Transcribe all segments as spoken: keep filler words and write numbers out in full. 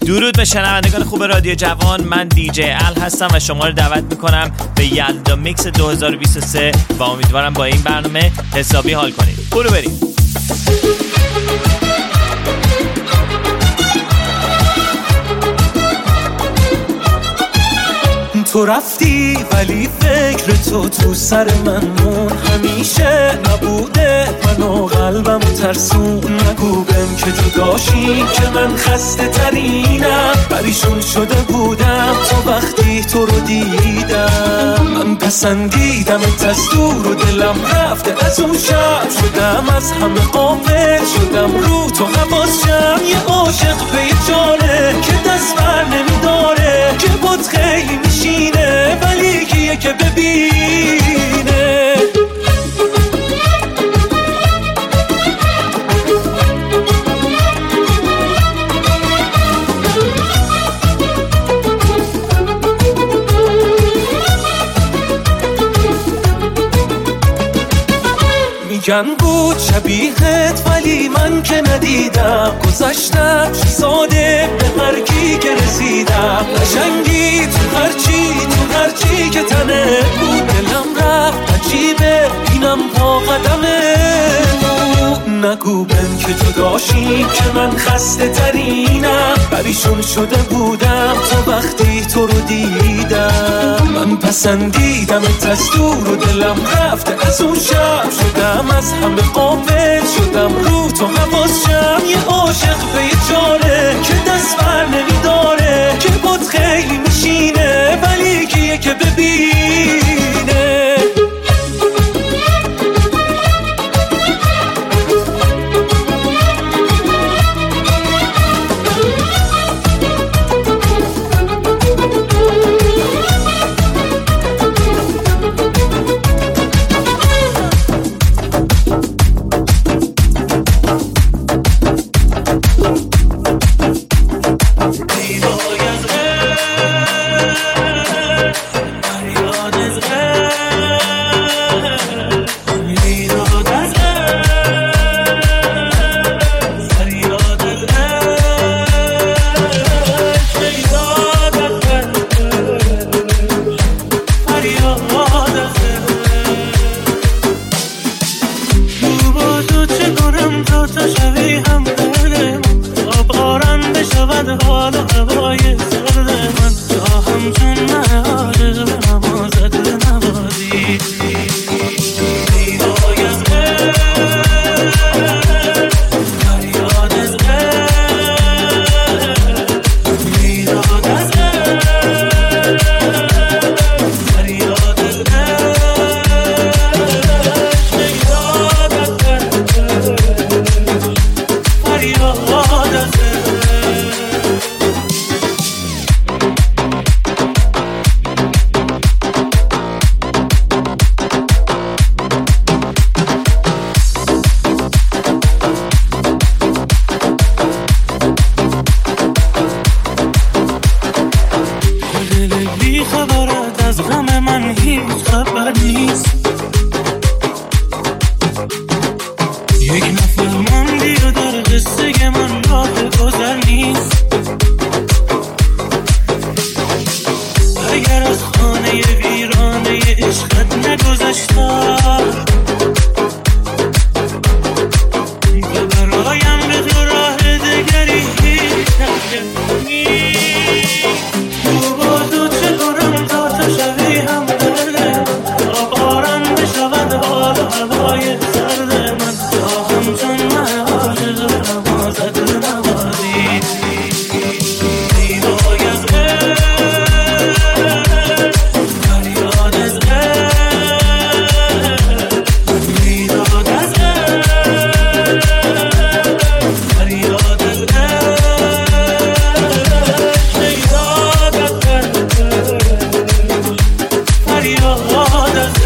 درود به شنوندگان خوب رادیو جوان، من دی جی ال هستم و شما رو دعوت میکنم به یلدا میکس دو هزار و بیست و سه و امیدوارم با این برنامه حسابی حال کنید. برو بریم. تو رفتی ولی فکر تو تو سر من مون، همیشه نبوده من و قلبم ترسون. نگو بهم که جداشی که من خسته ترینم، پریشون شده بودم تو وقتی تو رو دیدم. من پسندیدمت از دور و دلم رفته از اون شب، شدم از همه غافل، شدم رو تو حواسم. یه عاشق به جانه که دست بر نمیداره، که بود خیلی میشینه ولی کیه که ببینه. میگن بود شبیهت ولی من که ندیدم، گذشتم ساده به هر کی که رسیدم. قشنگی تو هرچی تو هرچی که تنه بود، دلم رفت عجیبه اینم پا قدمه. نگو بهم که جداشی که من خسته ترینم، پریشون شده بودم تو وقتی تو رو دیدم. من پسندیدمت از دور و دلم رفته از اون شب، شدم از همه غافل، شدم رو تو حواسم. یه عاشق به یه جانه که دست بر نمیداره، که بود خیلی میشینه ولی کیه که ببینه.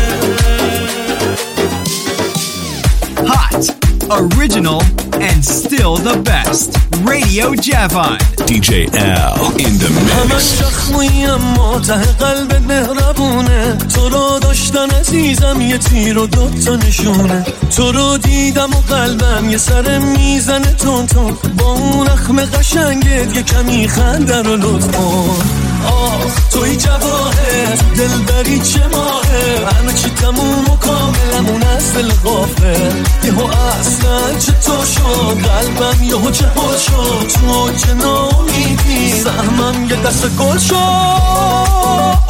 Original and still still the best. Radio Javon. دی جی L in the mix. همش زخمی اما ته قلبت مهربونه، تو رو داشتن عزیزم یه تیر و دوتا نشونه، تو رو دیدم و قلبم یه سر میزنه تون تون، با اون اخم قشنگت یه کمی خنده رو لطف کن. آه توی جواهر دل بری چه ماهه، همه چی تموم و کاملمون از دل غافه، یهو اصلا چه تو شد قلبم یهو چه ها شد، تو چه نامیدی سهمم یه دست گل شد.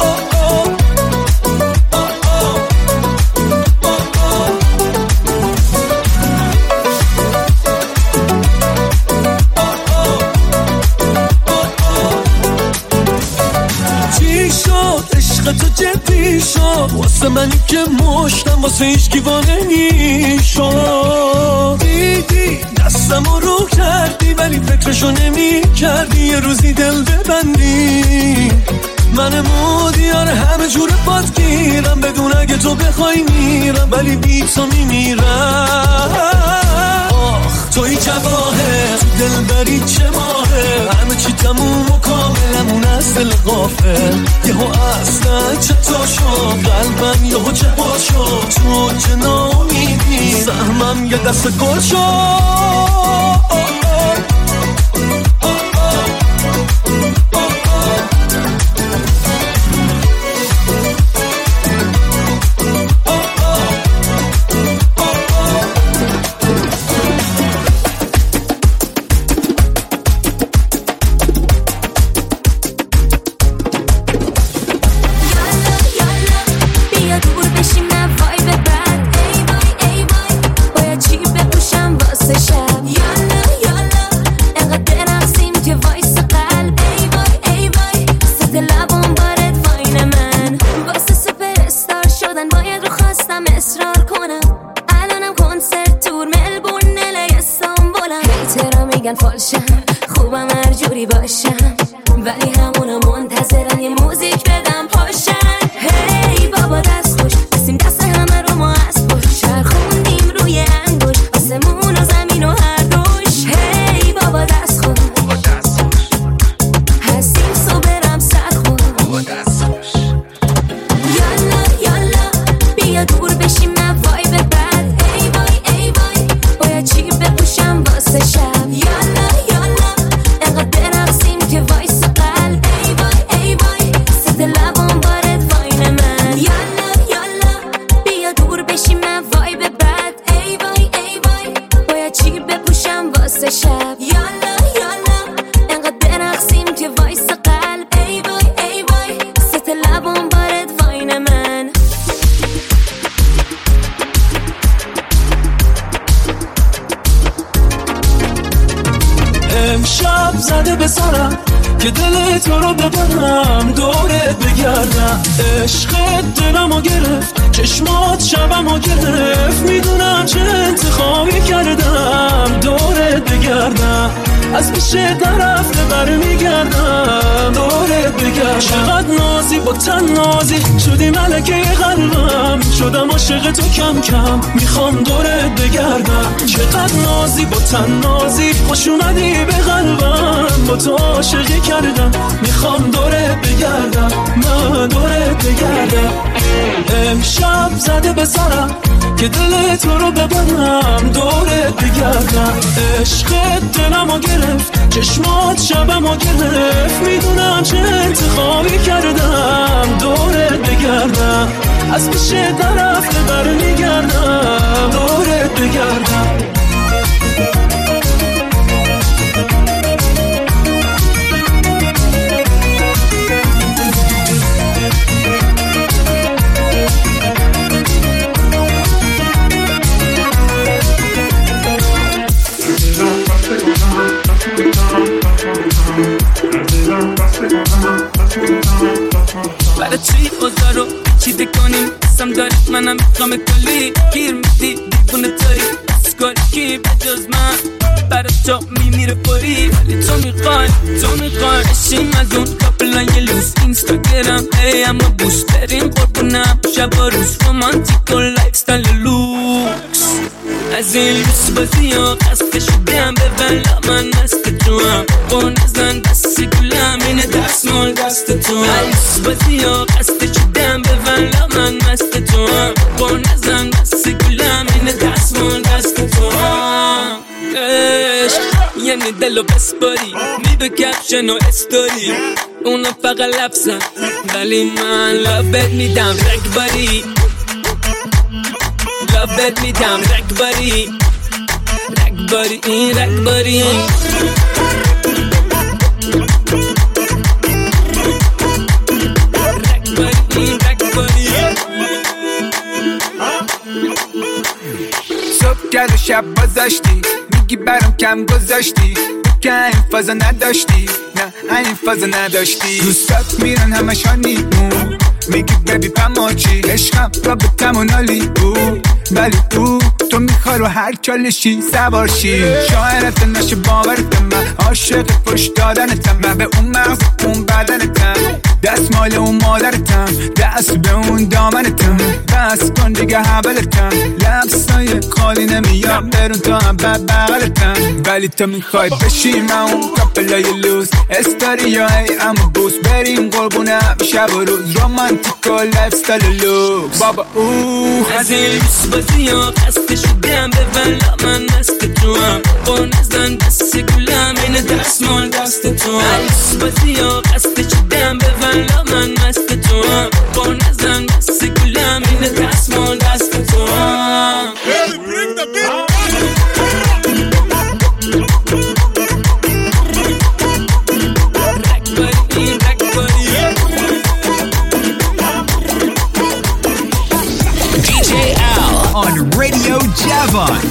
تو جدی شد واسه منی که مشتم واسه هیچ گیوانه نیشد، دیدی دستم رو کردی ولی فکرشو نمی کردی یه روزی دل ببندی، من مودیار همه جور پات گیرم، بدون اگه تو بخوای میرم ولی بی تو میمیرم. آخ توی جواهر دل بری چه ماهه، همه چی تموم و کاملمون از دل غافه، یهو اصلا چه تو شد قلبم یهو چه ها شد، تو چه نامیدی سهمم یه دست گل شد. خوبم هر جوری باشم ولی همونا منتظرن یه موزیک بدم پاشن. هی بابا دست خوش بسیم دست همه رو ما از پشت چرخوندیم روی انگوش آسمون و زمین و هر دوش. هی بابا دست خوش هستیم سو برم سر خون. یالا یالا بیا دور بشیم نه وای به بعد. ای وای ای وای باید چی بپوشم واسه شب. یالا یالا انقدر برقصیم که وایس قلب. ای وای ای وای ست لبان بارد واین من. یالا یالا بیا دور بشیم نه وای به بعد. ای وای ای وای باید چی بپوشم واسه شب. یالا یالا انقدر برقصیم که وایس قلب. ای وای ای وای ست لبان بارد واین من. امشب زده به سرم که دل تو رو ببرم دورت بگردم. عشقت دلمو گرفت چشمات شبمو گرفت، میدونم چه انتخابی کردم دورت بگردم. از پیش طرف برمیگردم دورت بگردم. چقدر نازی با تن نازی شدی ملکه قلبم، شدم عاشق تو کم کم میخوام دورت بگردم. چقدر نازی با تن نازی خوش اومدی به قلبم، با تو عاشقی کردم میخوام دورت بگردم. من دورت بگردم. امشب زده به سرم که دل تو رو ببرم دورت بگردم. عشقت دلمو گرفت چشمات شبمو گرفت، میدونم چه انتخابی کردم دورت بگردم. از پیش طرف برمیگردم دورت بگردم. برای چی اوضاع رو چیده کنیم قسم داری منم میخوام کلی گیر میدی دیوونه تایی اسکاری کی به جز من برای تو میمیره پری، ولی تو میخوای تو میخوای اشیم از اون کپلان یه لوس اینستاگرام. ای اما بوش بریم قربونم شب و روز رومانتیک و لایف ستایل لوکس. از این لوس بازی ها قصد شدم به ولا من مست تو هم با نزن دست گلم اینه دستمال دست تو هم لوس بازی ها قصد شدم به ولا من مست تو هم با نزن دست گلم اینه دستمال دست تو هم عشق یعنی دلو بسپاری می به کپشن و استوری اونا فقط لفظم ولی من لابت میدم رکباری لابت میدم رکباری رکباری این رکباری رکباری این رکباری صبح کرد و شب بازشتی میگی برام کم گذاشتی که این فازا نداشتی نه این فازا نداشتی دوستات میرن همش هانیمون میگی ببی پماچی عشقم را به تمونالی بود ولی او تو میخوای رو هر چالشی سوارشی شاعرت نشه باورتم من عاشق پشت دادنتم من به اون مغز اون بدنتم دست مال اون مادرتم دست به اون دامنتم بس کن دیگه حبلتم لبسای خالی نمیاد برون تا هم بد بغلتم ولی تو میخوای بشی من اون کپلای لوز استاریا ای اما بوس بریم قربونم شب و روز رومانتیک و لایف ستایل لوکس بابا او از این لوس بازی ها قصد شدم به ولا من مست تو هم با نزن دست گلم اینه دستمال دست تو هم لوس بازی ها قصد شدم به ولا من مست تو هم با نزن دست گلم اینه دستمال دست تو هم On Radio Javon.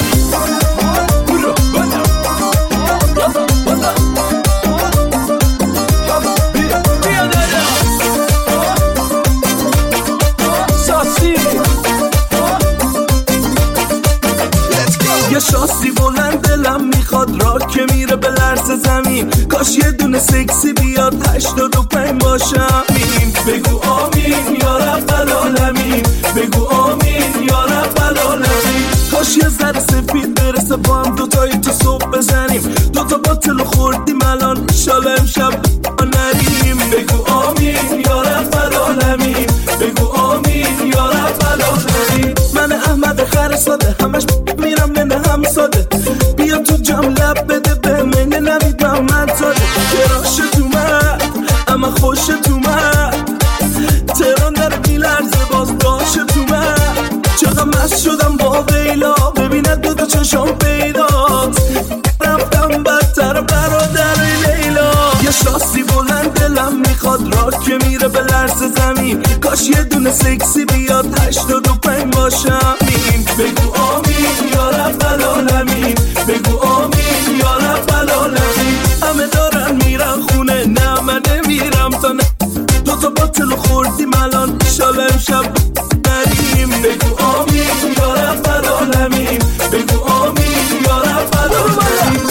یه شاسی بلند دلم میخواد را که میره به لرز زمین کاش یه دونه سکسی بیاد هشتاد و پنج باشم بگو آمین یا رب العالمین بگو آمین یا رب العالمین کاش یه ذره سفید برسه با هم دوتایی تو صبح بزنیم دوتا باطل خوردیم الان انشالله امشب نریم بگو آمین یا رب العالمین بگو آمین یا رب العالمین من احمد خرساده همش میرم نه هم ساده بیا تو جام لب بده به من نوید محمد زاده کراشت اومد اما خوشت اومد تهران در میلرزه باز داشت اومد چقدر مست شدم با ویلا ببیند دو دو چشم پیدات رفتم بدتر برادر لیلا یه شاسی بلند دلم میخواد را که میره به لرز زمین کاش یه دونه سکسی بیاد هشتاد و پنج باشم بگو آمین یا رب العالمین بگو آمین یا رب العالمین همه دارن میرن خونه نه من نمیرم تا نه دوتا باطل خوردیم الان انشالله امشب نریم بگو آمین یا رب العالمین بگو آمین یا رب العالمین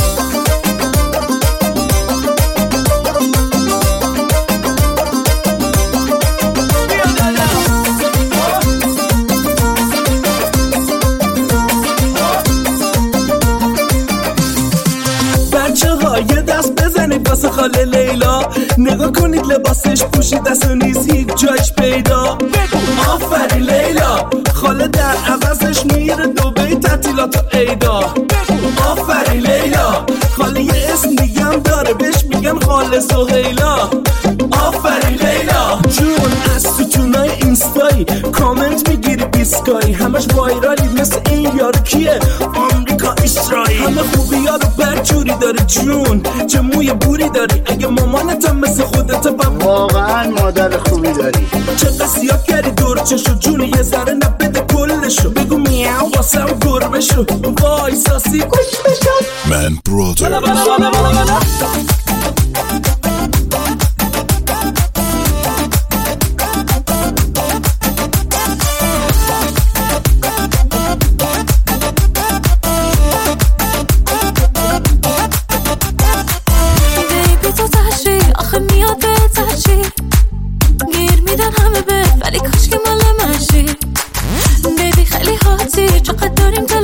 یه دست بزنید واسه خاله لیلا نگاه کنید لباسش پوشید دست و نیز هیچ جایش پیدا بگو آفرین لیلا خاله در عوضش میره دوبی تعطیلات و عیدا بگو آفرین لیلا خاله یه اسم دیگه هم داره بهش میگن خاله سهیلا آفرین لیلا جون از ستونای اینستایی کامنت میگیری بیسکایی همش وایرالی مثل این یارو کیه آمریکا اسرائیل همه خوبی ها رو برجوری داره جون چه موی بوری داری اگه مامانتم مثل خودت بم واقعا مادر خوبی داری چه قصیات کردی دور چشو جون یه ذره نبده کلشو بگو میاو واسم گربه شو وای ساسی کش بشم من برادر ولی کاش که مال منشی بیبی خیلی حاطی چقدر داریم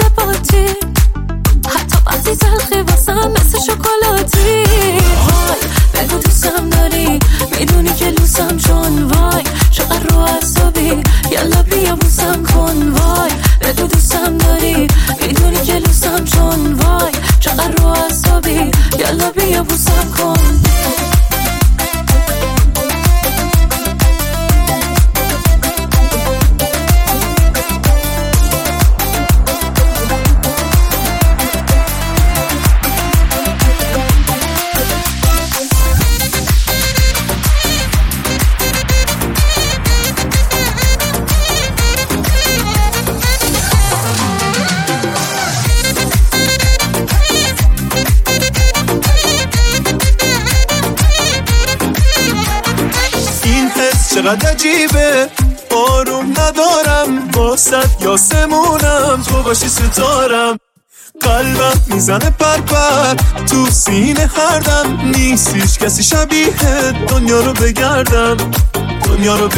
چقدر عجیبه آروم ندارم واسط یاسمونم تو باشی ستارم قلبم میزنه پرپر تو سینه هردم نیست هیچ کسی شبیه دنیا رو بگردم دنیا رو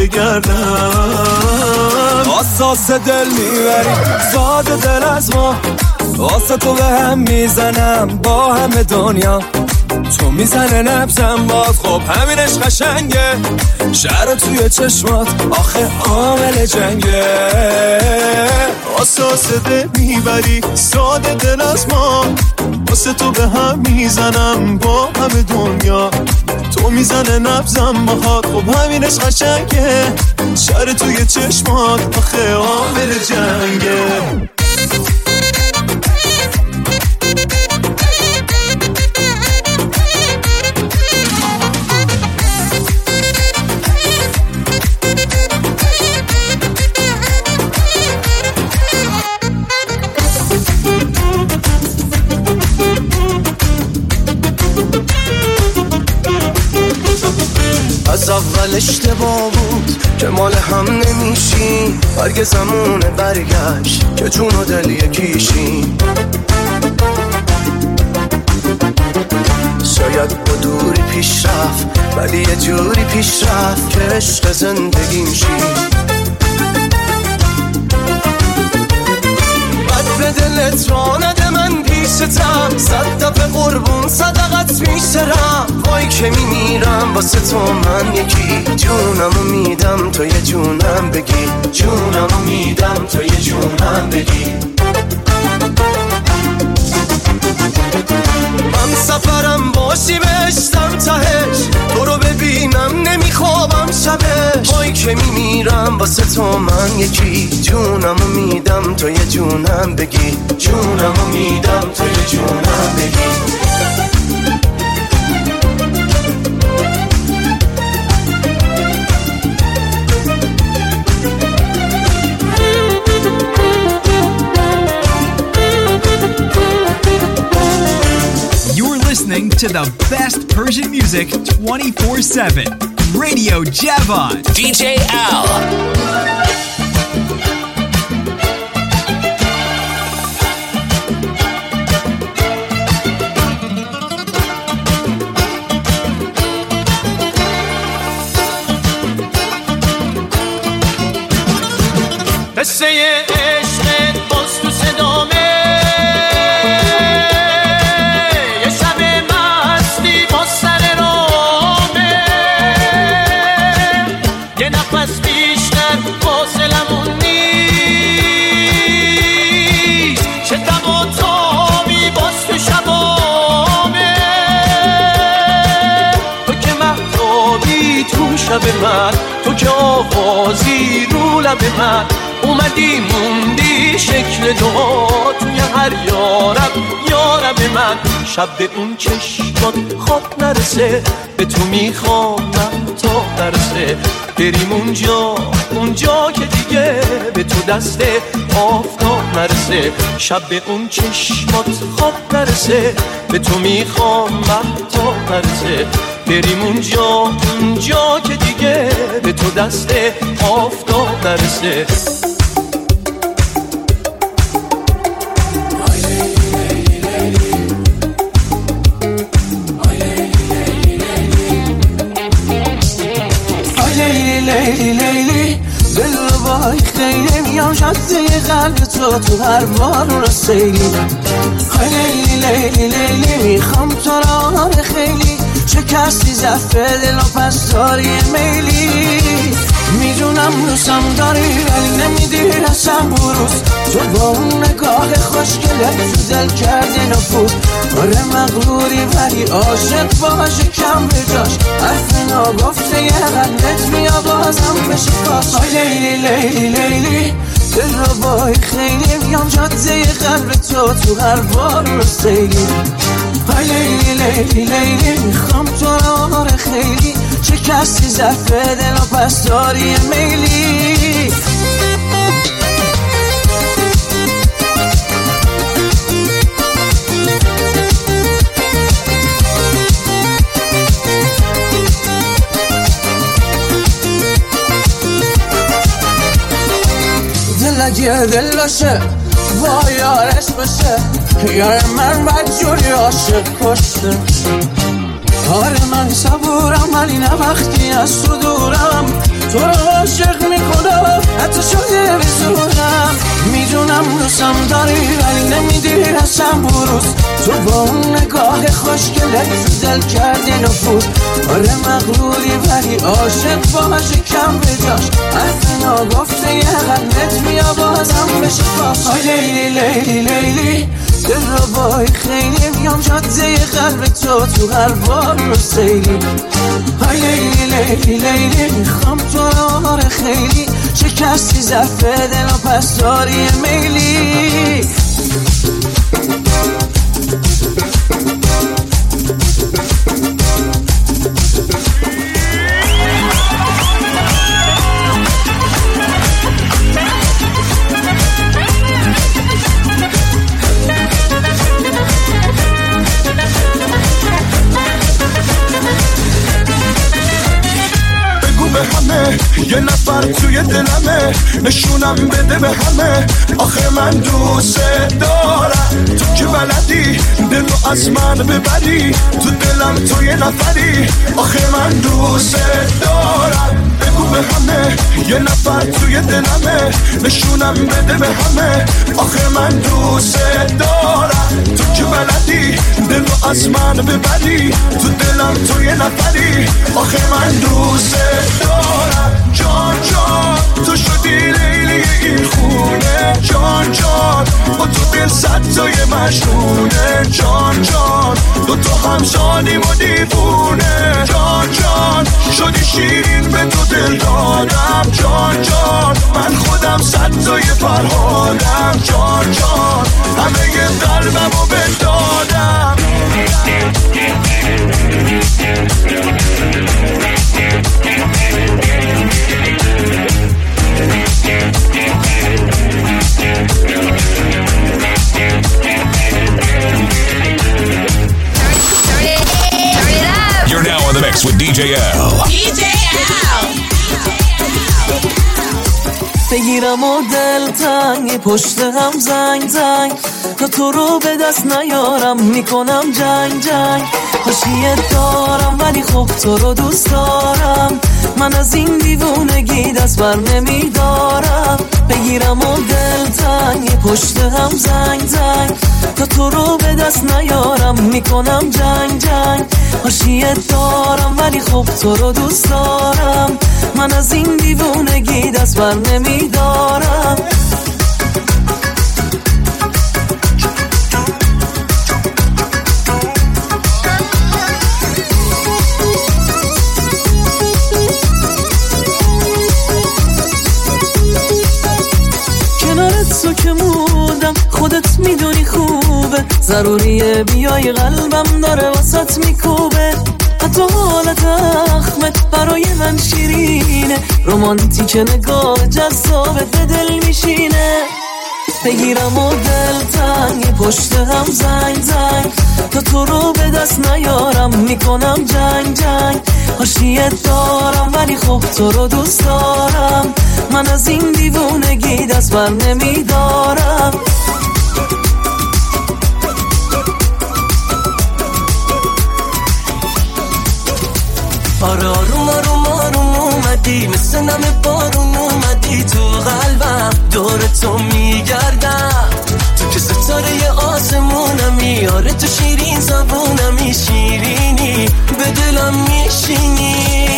بگردم اساس دل میبری زاد دل از ما واسه تو به هم میزنم با همه دنیا تو میزنه نبزم باز خب همینش قشنگه شهر توی چشمات آخه عامل جنگه اساس دل میبری ساده دل از ما واسه تو به هم میزنم با همه دنیا تو میزنه نبزم باهات خب همینش قشنگه شهر توی چشمات آخه عامل جنگه از اول اشتباه بود که مال هم نمیشیم برگ زمونه برگشت که جون و دل یکیشیم شاید با دوری پیش رفت ولی یه جوری پیش رفت که عشق زندگیم شیم بد به دلت را نده من پیشتم صد دفعه قربون صدقت میشرم وای که میمیرم واسه تو من یکی جونمو میدم تو یه جونم بگی جونمو میدم تو یه جونم بگی من سفرم باشی بشتم تهش تو رو ببینم نمیخوابم شبش وای که میمیرم واسه تو من یکی جونمو میدم تو یه جونم بگی جونمو میدم تو یه جونم بگی Listening to the best Persian music twenty-four seven. Radio Javon. D J Al. قصه عشق باز تو صدامه شب من تو که آغازی رو لب من اومدی موندی شکل دعا توی هر یارب یارب من شب به اون چشمات خواب نرسه به تو میخوام من تا نرسه بریم اونجا اونجا که دیگه به تو دست آفتاب نرسه شب به اون چشمات خواب نرسه به تو میخوام من تا نرسه بریم اونجا اونجا که دیگه به تو دست آفتاب نرسه لیلی لیلی دل رو با خیلی میام شده قلب تو تو هر بار رو سیلی لیلی لیلی لیلی میخوام تو را خیلی شکستی زفه دل و پس داری میلی میدونم روسم داری ولی نمیدی رسم بروز تو با اون نگاه خوشگلت تو دل کردی نفوذ آره مغروری ولی عاشق باشه کم به جاش حرف ناگفته یه قلبت بیا بازم بشه کاش لیلی لیلی لیلی دل رو بای خیلی میام جاده قلب تو تو هر بار رو سیلی لیلی لیلی لیلی میخوام تو را خیلی شکستی زفه دل و پس داری میلی اگه دل باشه با یارش باشه، یار من بدجوری عاشق باشه. آره من صبورم ولی نه وقتی از تو دورم، تو رو عاشق میکنم حتی شده بزورم. میدونم دوستم داری ولی نمیدی اصلا بروز، تو با اون نگاه خوشگلت تو دل کردی نفوذ. آره مغروری ولی عاشق باشه کم بجاش، احنا گفته یه قلبت بیا بازم بشه پاس. آی لیلی لیلی لیلی دل رو بای خیلی میام جاده قلب تو تو هر بار رو سیلی. آی لیلی لیلی لیلی میخوام تو رو آره خیلی، شکستی ظرف دل و پس داری میلی. یه نفر توی دلمه، نشونم بده به همه. آخه من دوست دارم تو که بلدی دلو از من ببری، تو دلم تو یه نفری. آخه من دوست دارم بگو به همه، یه نفر توی دلمه، نشونم بده به همه. آخه من دوست دارم تو که بلدی دلو از من ببری، تو دلم تو یه نفری. آخه من دوست دارم جان جان، تو شدی لیلی این خونه. جان جان با تو دل صد تای مجنونه. جان جان دو تا همزادیم و دیوونه. جان جان شدی شیرین به تو دل دادم. جان جان من خودم صد تای فرهادم. جان جان همه قلبمو بدادم. You're now on the mix with D J L. D J L. بگیرم و دل تنگ پشت هم زنگ زنگ، تا تو رو به دست نیارم میکنم جنگ جنگ. حاشیه دارم ولی خب تو رو دوست دارم، من از این دیوونگی دست بر نمیدارم. بگیرم و دل تنگ پشت هم زنگ زنگ، تا تو رو به دست نیارم میکنم جنگ جنگ. حاشیه دارم ولی خب تو رو دوست دارم، من از این دیوونگی دست بر نمیدارم. کنارت تو که موندم خودت میدونی خوبه، ضروریه بیای قلبم داره واسط میکوبه. حتی حالت اخمت برای من شیرینه، رومانتیک نگاه جذابت به دل میشینه. بگیرم و دل تنگ پشت هم زنگ زنگ، تا تو رو به دست نیارم میکنم جنگ جنگ. حاشیه دارم ولی خب تو رو دوست دارم، من از این دیوونگی دست بر نمیدارم. آره آروم آروم آروم اومدی، مثل نم بارون اومدی تو قلبم، دور تو میگردم. تو که ستاره آسمونمی، آره تو شیرین زبونمی، شیرینی به دلم میشینی.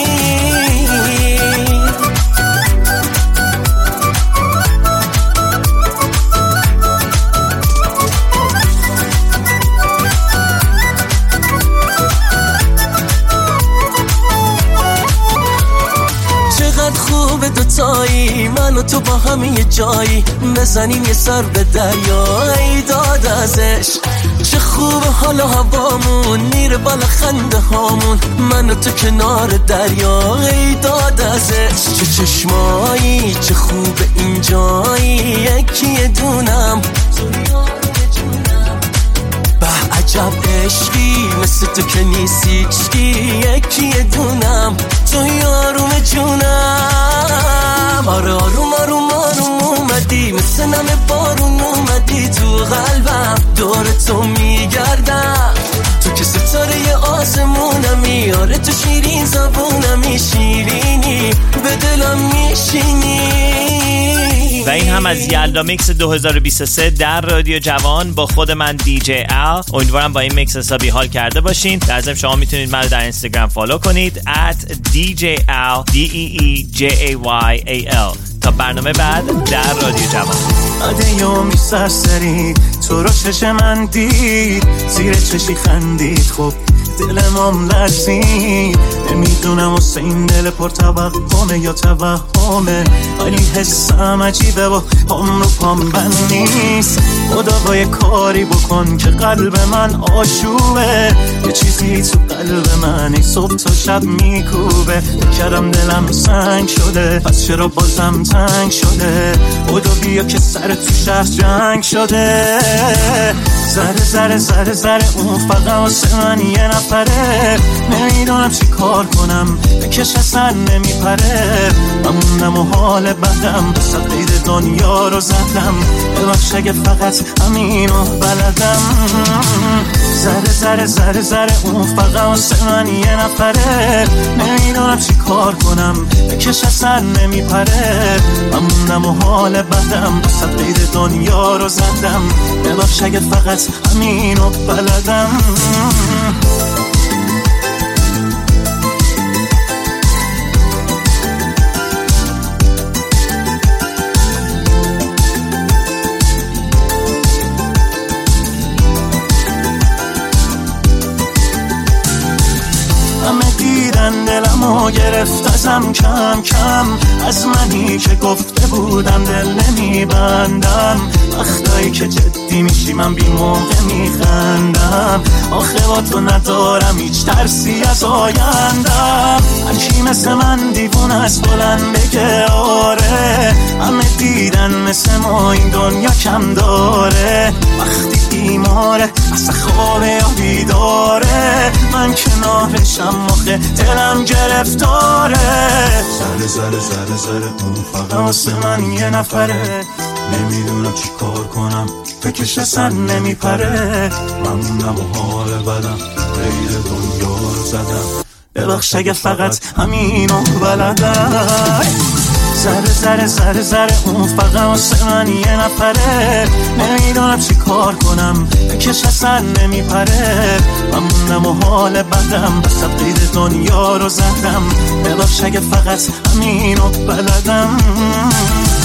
خوبه دوتایی من و تو با هم یه جایی، بزنیم یه سر به دریا ای داد ازش. چه خوبه حال هوامون میره بالا خنده هامون، من و تو کنار دریا ای داد ازش. چه چشمایی چه خوبه اینجایی، یکی دونم به عجب عشقی، مثل تو که نیستی یکی دونم، تو یاروم جونم. آره آروم آروم آروم اومدی، مثل میشینی، آره تو شیرین زبونم شیرینی، به دلم میشینی. و این هم از یلدا میکس دو هزار و بیست و سه در رادیو جوان با خود من دی جی ال. امیدوارم با این میکس حسابی حال کرده باشین. در ضمن شما میتونید من رو در اینستاگرام فالو کنید ات دی جی ال دی ای ای جی ای وای ای ال. تا برنامه بعد در رادیو جوان. عده یومی سرسری تو رو چش من دید، زیر چشی خندید، خب دلمم لرزید. نمیدونم واسه این دل پر توقمه یا توهمه، ولی حسم عجیبه و پام رو پام بند نیست. خدا با یه کاری بکن که قلب من آشوبه، یه چیزی تو قلب من ای صبح تا شب میکوبه. کردم دلم سنگ شده، پس چرا بازم تنگ شده؟ خدا بیا که سر تو شهر جنگ شده. زره زره زره زره اون فقط واسه من یه نفره، نمیدونم چی کار کنم بکش اصلا نمیپره. همونم و حال بدم بسه قید دنیا رو زدم، ببخش اگه فقط همینو بلدم. زره زره زره زره اون فقط واسه من یه نفره، نمیدونم چی کار کنم بکش اصلا نمیپره. همونم و حال بدم بسه قید دنیا رو زدم، ببخش اگه فقط همینو بلدم. دلمو گرفت ازم کم کم، از منی که گفته بودم دل نمیبندم. وقتایی که جدی میشی من بی موقع میخندم، آخه با تو ندارم هیچ ترسی از آیندم. هرکی مثل من دیوون از بلند بگه آره، همه دیدن مثل ما این دنیا کم داره. وقتی بیماره اصلا خوابه یا بیداره، من کنارشم آخه دلم گرفتاره. زره زره زره زره اون فقط واسه من یه نفره، نمیدونم چی کار کنم فکرش اصلا نمیپره. ممنونم و حال بدم قید دنیا رو زدم، ببخش اگه فقط همینو بلدم. زره زره زره زره اون فقط واسه من یه نفره، نمیدونم چی کار کنم بکش اصلا نمیپره. ممنونم و حال بدم بسه قید دنیا رو زدم، ببخش اگه فقط همینو بلدم.